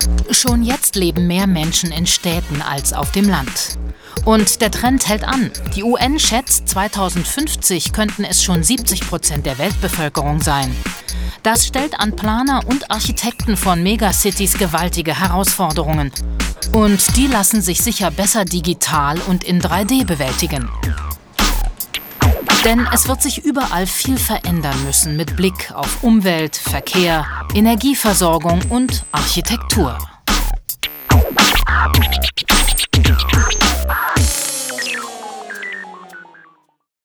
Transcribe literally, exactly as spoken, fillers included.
Schon jetzt leben mehr Menschen in Städten als auf dem Land. Und der Trend hält an. Die U N schätzt, zweitausendfünfzig könnten es schon siebzig Prozent der Weltbevölkerung sein. Das stellt an Planer und Architekten von Megacities gewaltige Herausforderungen. Und die lassen sich sicher besser digital und in drei D bewältigen. Denn es wird sich überall viel verändern müssen mit Blick auf Umwelt, Verkehr, Energieversorgung und Architektur.